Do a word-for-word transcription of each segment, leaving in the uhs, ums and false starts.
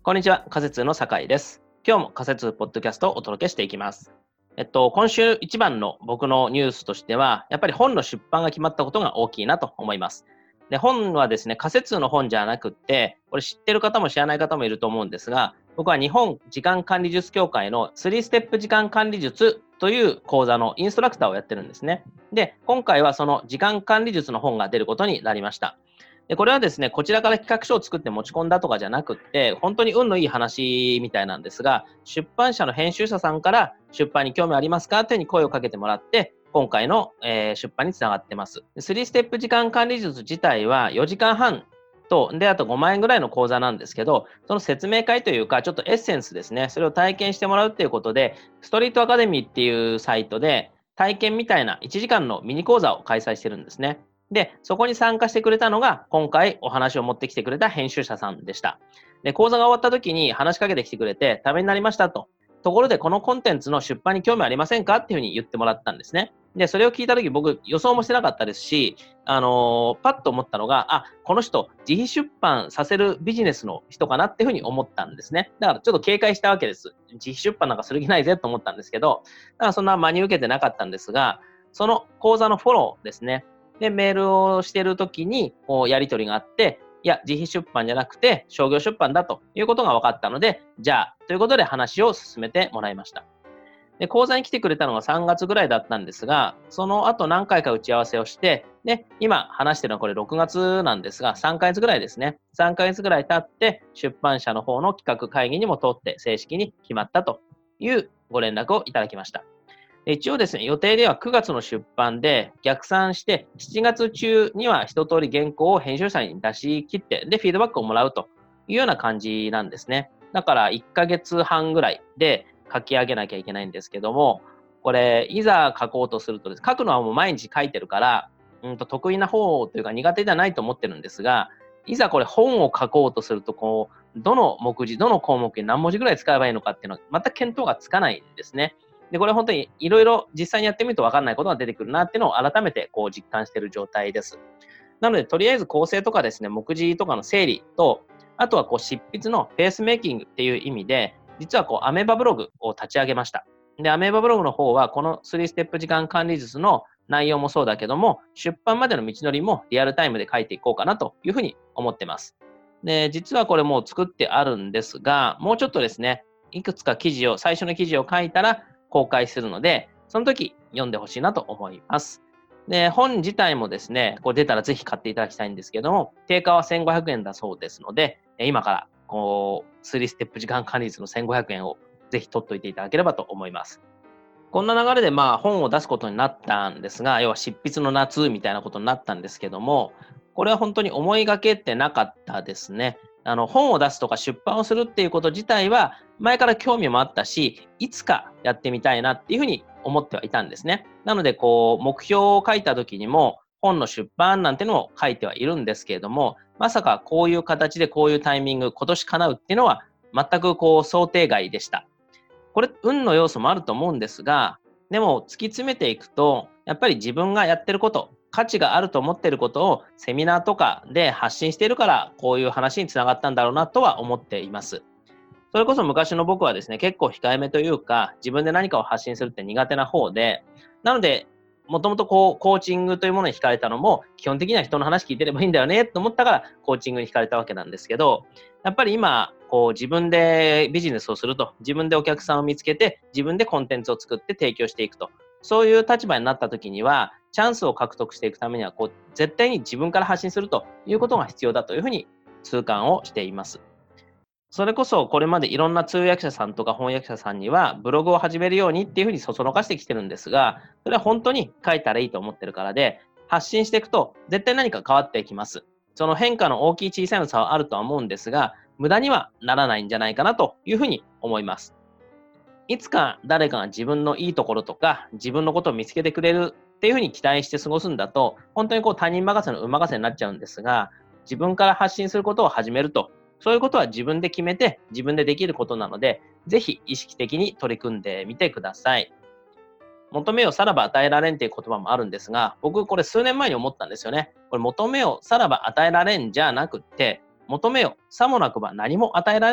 こんにちは、仮説の酒井です。今日も仮説ポッドキャストをお届けしていきます。えっと、今週一番の僕のニュースとしては、やっぱり本の出版が決まったことが大きいなと思います。で、本はですね、仮説の本じゃなくって、これ知ってる方も知らない方もいると思うんですが、僕は日本時間管理術協会のスリーステップ時間管理術という講座のインストラクターをやってるんですね。で、今回はその時間管理術の本が出ることになりました。で、これはですね、こちらから企画書を作って持ち込んだとかじゃなくって、本当に運のいい話みたいなんですが、出版社の編集者さんから出版に興味ありますかというふうに声をかけてもらって、今回の、えー出版につながってます。スリーステップ時間管理術自体はよじかんはんと、で、あとごまんえんぐらいの講座なんですけど、その説明会というか、ちょっとエッセンスですね、それを体験してもらうっていうことで、ストリートアカデミーっていうサイトで、体験みたいないちじかんのミニ講座を開催してるんですね。で、そこに参加してくれたのが、今回お話を持ってきてくれた編集者さんでした。で、講座が終わった時に話しかけてきてくれて、ためになりましたと。ところで、このコンテンツの出版に興味ありませんかっていうふうに言ってもらったんですね。で、それを聞いた時、僕、予想もしてなかったですし、あのーパッと思ったのが、あ、この人、自費出版させるビジネスの人かなっていうふうに思ったんですね。だから、ちょっと警戒したわけです。自費出版なんかする気ないぜと思ったんですけど、だからそんな真に受けてなかったんですが、その講座のフォローですね。で、メールをしてるときに、こう、やり取りがあって、いや、自費出版じゃなくて、商業出版だということが分かったので、じゃあ、ということで話を進めてもらいました。で、講座に来てくれたのがさんがつぐらいだったんですが、その後何回か打ち合わせをして、で、今話してるのはこれろくがつなんですが、さんかげつぐらいですね。さんかげつぐらい経って、出版社の方の企画会議にも通って正式に決まったというご連絡をいただきました。一応ですね、予定ではくがつの出版で逆算してしちがつ中には一通り原稿を編集者に出し切って、で、フィードバックをもらうというような感じなんですね。だからいっかげつはんぐらいで書き上げなきゃいけないんですけども、これ、いざ書こうとするとです、書くのはもう毎日書いてるから、うんと得意な方というか苦手じゃないと思ってるんですが、いざこれ本を書こうとすると、こう、どの目次、どの項目に何文字ぐらい使えばいいのかっていうのは全く見当がつかないんですね。で、これ本当にいろいろ実際にやってみると分かんないことが出てくるなっていうのを改めてこう実感している状態です。なので、とりあえず構成とかですね、目次とかの整理と、あとはこう執筆のペースメイキングっていう意味で、実はこうアメーバブログを立ち上げました。で、アメーバブログの方は、このスリーステップ時間管理術の内容もそうだけども、出版までの道のりもリアルタイムで書いていこうかなというふうに思ってます。で、実はこれもう作ってあるんですが、もうちょっとですね、いくつか記事を、最初の記事を書いたら公開するので、その時読んでほしいなと思います。で、本自体もですね、こう出たらぜひ買っていただきたいんですけども、定価はせんごひゃくえんだそうですので、今からこう、スリーステップ時間管理術のせんごひゃくえんをぜひ取っといていただければと思います。こんな流れでまあ本を出すことになったんですが、要は執筆の夏みたいなことになったんですけども、これは本当に思いがけってなかったですね。あの本を出すとか出版をするっていうこと自体は前から興味もあったし、いつかやってみたいなっていうふうに思ってはいたんですね。なのでこう目標を書いた時にも本の出版なんてのを書いてはいるんですけれども、まさかこういう形でこういうタイミング、今年叶うっていうのは全くこう想定外でした。これ、運の要素もあると思うんですが、でも突き詰めていくと、やっぱり自分がやってること、価値があると思っていることをセミナーとかで発信しているから、こういう話につながったんだろうなとは思っています。それこそ昔の僕はですね、結構控えめというか、自分で何かを発信するって苦手な方で、なので、もともとこう、コーチングというものに惹かれたのも、基本的には人の話聞いてればいいんだよねと思ったから、コーチングに惹かれたわけなんですけど、やっぱり今、こう自分でビジネスをすると、自分でお客さんを見つけて、自分でコンテンツを作って提供していくと、そういう立場になった時には、チャンスを獲得していくためには、こう、絶対に自分から発信するということが必要だというふうに痛感をしています。それこそこれまでいろんな通訳者さんとか翻訳者さんにはブログを始めるようにっていうふうにそそのかしてきてるんですが、それは本当に書いたらいいと思ってるからで、発信していくと絶対何か変わっていきます。その変化の大きい小さいの差はあるとは思うんですが、無駄にはならないんじゃないかなというふうに思います。いつか誰かが自分のいいところとか自分のことを見つけてくれるっていうふうに期待して過ごすんだと、本当にこう他人任せの運任せになっちゃうんですが、自分から発信することを始めると、そういうことは自分で決めて自分でできることなので、ぜひ意識的に取り組んでみてください。求めよさらば与えられんっていう言葉もあるんですが、僕これ数年前に思ったんですよね。これ求めよさらば与えられんじゃなくって、求めよさもなくば何も与えられない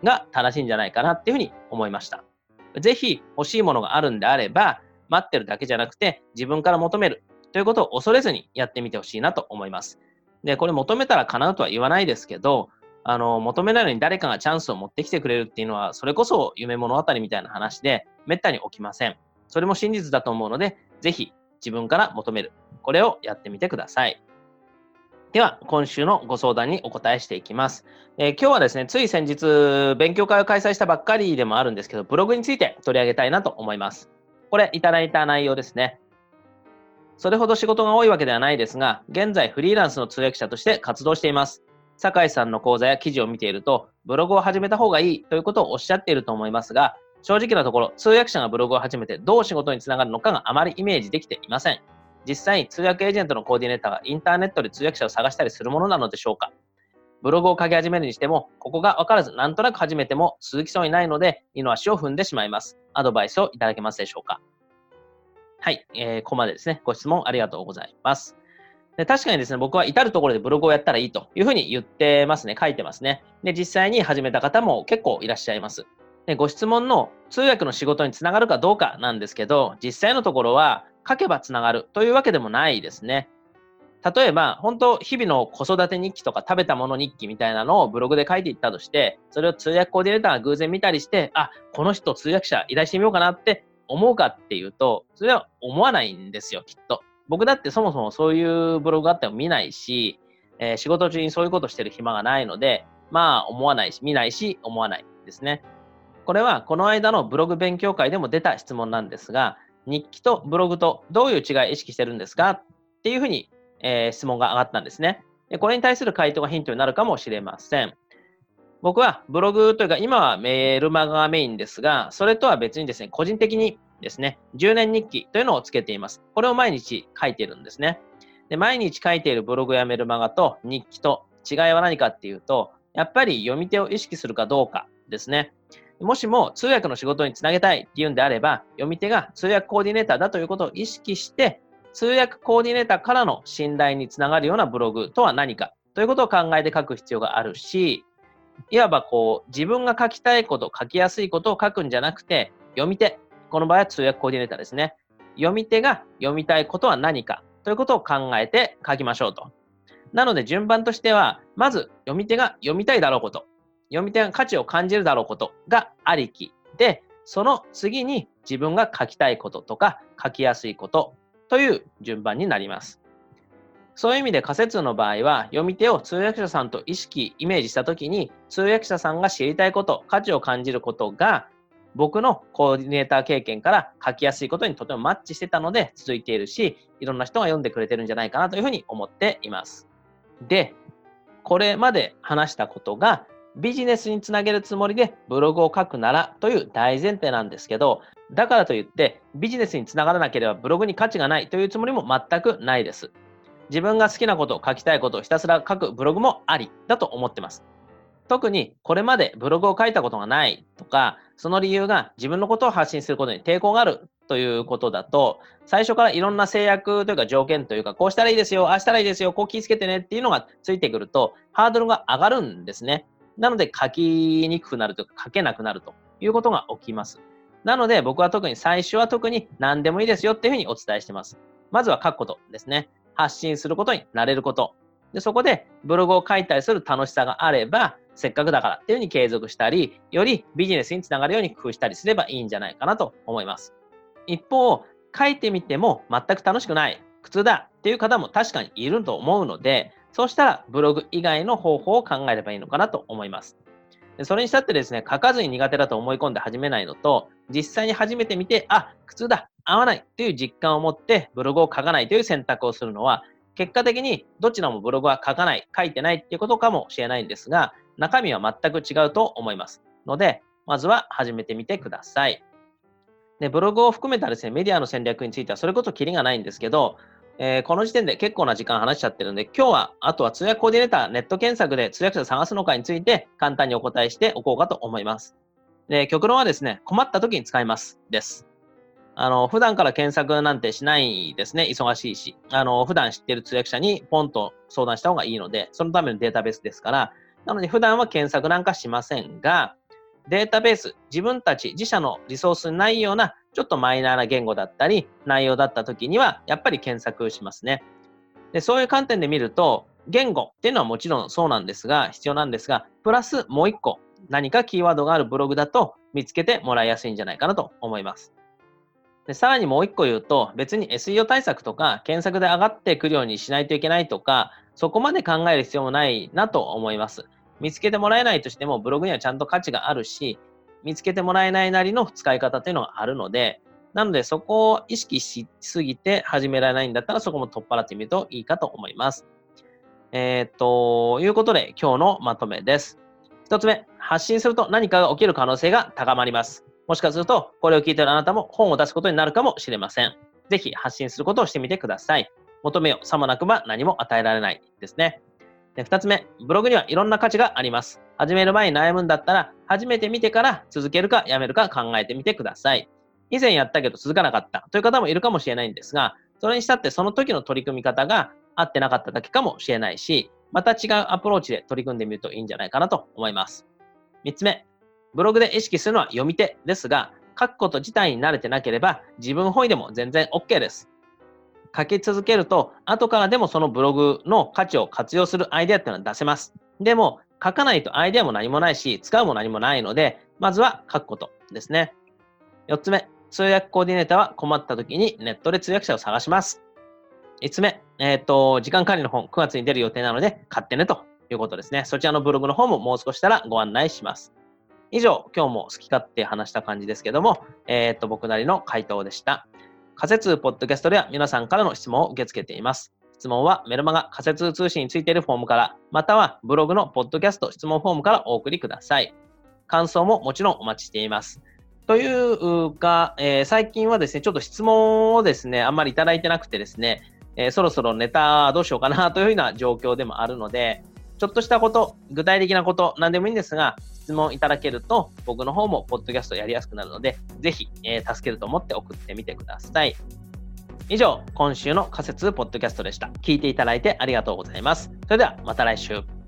が正しいんじゃないかなっていうふうに思いました。ぜひ欲しいものがあるんであれば、待ってるだけじゃなくて自分から求めるということを恐れずにやってみてほしいなと思います。で、これ求めたら叶うとは言わないですけど、あの、求めないのに誰かがチャンスを持ってきてくれるっていうのは、それこそ夢物語みたいな話で、めったに起きません。それも真実だと思うので、ぜひ自分から求める。これをやってみてください。では、今週のご相談にお答えしていきます。えー、今日はですね、つい先日、勉強会を開催したばっかりでもあるんですけど、ブログについて取り上げたいなと思います。これ、いただいた内容ですね。それほど仕事が多いわけではないですが、現在フリーランスの通訳者として活動しています。酒井さんの講座や記事を見ていると、ブログを始めた方がいいということをおっしゃっていると思いますが、正直なところ、通訳者がブログを始めてどう仕事につながるのかがあまりイメージできていません。実際、通訳エージェントのコーディネーターがインターネットで通訳者を探したりするものなのでしょうか。ブログを書き始めるにしても、ここが分からずなんとなく始めても続きそうにないので、二の足を踏んでしまいます。アドバイスをいただけますでしょうか。はい、えー、ここまでですね、ご質問ありがとうございます。で、確かにですね、僕は至るところでブログをやったらいいというふうに言ってますね、書いてますね。で、実際に始めた方も結構いらっしゃいます。で、ご質問の通訳の仕事につながるかどうかなんですけど、実際のところは書けばつながるというわけでもないですね。例えば、本当日々の子育て日記とか食べたもの日記みたいなのをブログで書いていったとして、それを通訳コーディネーターが偶然見たりして、あ、この人通訳者依頼してみようかなって思うかっていうと、それは思わないんですよ、きっと。僕だってそもそもそういうブログがあっても見ないし、えー、仕事中にそういうことしてる暇がないので、まあ思わないし、見ないし、思わないですね。これはこの間のブログ勉強会でも出た質問なんですが、日記とブログとどういう違いを意識してるんですかっていうふうに、えー質問が上がったんですね。で、これに対する回答がヒントになるかもしれません。僕はブログというか今はメールマガがメインですが、それとは別にですね、個人的にですね、じゅうねん日記というのをつけています。これを毎日書いているんですね。で、毎日書いているブログやメルマガと日記と違いは何かっていうと、やっぱり読み手を意識するかどうかですね。もしも通訳の仕事につなげたいっていうんであれば、読み手が通訳コーディネーターだということを意識して、通訳コーディネーターからの信頼につながるようなブログとは何かということを考えて書く必要があるし、いわばこう自分が書きたいこと、書きやすいことを書くんじゃなくて、読み手、この場合は通訳コーディネーターですね。読み手が読みたいことは何かということを考えて書きましょうと。なので順番としては、まず読み手が読みたいだろうこと、読み手が価値を感じるだろうことがありきで、その次に自分が書きたいこととか書きやすいことという順番になります。そういう意味で仮説の場合は、読み手を通訳者さんと意識、イメージしたときに、通訳者さんが知りたいこと、価値を感じることが、僕のコーディネーター経験から書きやすいことにとてもマッチしてたので続いているし、いろんな人が読んでくれてるんじゃないかなというふうに思っています。で、これまで話したことがビジネスにつなげるつもりでブログを書くならという大前提なんですけど、だからといってビジネスにつながらなければブログに価値がないというつもりも全くないです。自分が好きなこと、書きたいことをひたすら書くブログもありだと思ってます。特にこれまでブログを書いたことがないとか、その理由が自分のことを発信することに抵抗があるということだと、最初からいろんな制約というか条件というか、こうしたらいいですよ、ああしたらいいですよ、こう気をつけてねっていうのがついてくると、ハードルが上がるんですね。なので書きにくくなるというか、書けなくなるということが起きます。なので僕は特に最初は特に何でもいいですよっていうふうにお伝えしてます。まずは書くことですね。発信することに慣れること。で、そこでブログを書いたりする楽しさがあれば、せっかくだからっていうふうに継続したり、よりビジネスにつながるように工夫したりすればいいんじゃないかなと思います。一方、書いてみても全く楽しくない、苦痛だっていう方も確かにいると思うので、そうしたらブログ以外の方法を考えればいいのかなと思います。でそれにしたってですね、書かずに苦手だと思い込んで始めないのと、実際に始めてみて、あ、苦痛だ、合わないっていう実感を持ってブログを書かないという選択をするのは、結果的にどちらもブログは書かない、書いてないっていうことかもしれないんですが、中身は全く違うと思いますので、まずは始めてみてください。で、ブログを含めたですね、メディアの戦略についてはそれこそキリがないんですけど、えーこの時点で結構な時間話しちゃってるんで、今日はあとは通訳コーディネーター、ネット検索で通訳者探すのかについて簡単にお答えしておこうかと思います。で、極論はですね、困った時に使います。です。あの、普段から検索なんてしないですね。忙しいし。あの、普段知ってる通訳者にポンと相談した方がいいので、そのためのデータベースですから、なので普段は検索なんかしませんが、 データベース、自分たち自社のリソースにないようなちょっとマイナーな言語だったり内容だった時にはやっぱり検索しますね。で、そういう観点で見ると言語っていうのはもちろんそうなんですが、必要なんですが、プラスもう一個何かキーワードがあるブログだと見つけてもらいやすいんじゃないかなと思います。で、さらにもう一個言うと、別に エスイーオー 対策とか検索で上がってくるようにしないといけないとか、そこまで考える必要もないなと思います。見つけてもらえないとしてもブログにはちゃんと価値があるし、見つけてもらえないなりの使い方というのがあるので、なのでそこを意識しすぎて始められないんだったらそこも取っ払ってみるといいかと思います。えー、ということで今日のまとめです。一つ目、発信すると何かが起きる可能性が高まります。もしかするとこれを聞いているあなたも本を出すことになるかもしれません。ぜひ発信することをしてみてください。求めよさもなくば何も与えられないですね。で、二つ目、ブログにはいろんな価値があります。始める前に悩むんだったら、始めてみてから続けるかやめるか考えてみてください。以前やったけど続かなかったという方もいるかもしれないんですが、それにしたってその時の取り組み方が合ってなかっただけかもしれないし、また違うアプローチで取り組んでみるといいんじゃないかなと思います。三つ目、ブログで意識するのは読み手ですが、書くこと自体に慣れてなければ自分本位でも全然 OK です。書き続けると、後からでもそのブログの価値を活用するアイデアっていうのは出せます。でも、書かないとアイデアも何もないし、使うも何もないので、まずは書くことですね。よっつめ、通訳コーディネーターは困った時にネットで通訳者を探します。いつつめ、えっと、時間管理の本くがつに出る予定なので買ってねということですね。そちらのブログの方ももう少ししたらご案内します。以上、今日も好き勝手話した感じですけども、えっと、僕なりの回答でした。仮説ポッドキャストでは皆さんからの質問を受け付けています。質問はメルマガ仮説通信についているフォームから、またはブログのポッドキャスト質問フォームからお送りください。感想ももちろんお待ちしています。というか、えー、最近はですね、ちょっと質問をですね、あんまりいただいてなくてですね、えー、そろそろネタどうしようかなというような状況でもあるので、ちょっとしたこと、具体的なこと、何でもいいんですが、質問いただけると、僕の方もポッドキャストやりやすくなるので、ぜひ、えー、助けると思って送ってみてください。以上、今週の仮説ポッドキャストでした。聞いていただいてありがとうございます。それではまた来週。